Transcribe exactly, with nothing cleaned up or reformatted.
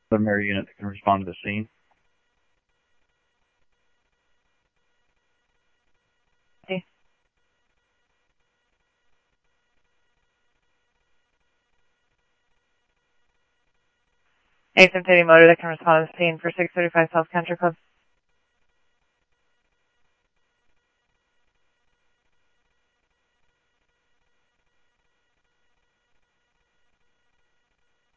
primary unit that can respond to the scene. Okay. A seven thirty motor that can respond to the scene for six thirty-five South Country Club.